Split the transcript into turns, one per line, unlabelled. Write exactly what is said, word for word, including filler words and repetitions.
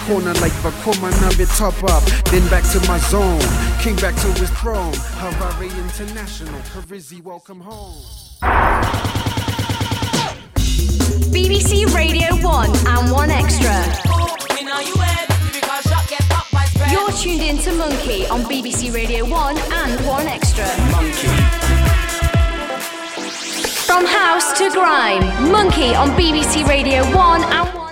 corner like Vakuma, now it top up. Then back to my zone, king back to his throne. Harare International, Parizzi, welcome home.
B B C Radio one and one Extra. You're tuned in to Monkey on B B C Radio one and one Extra.
Monkey.
From house to grime, Monkey on B B C Radio one and one.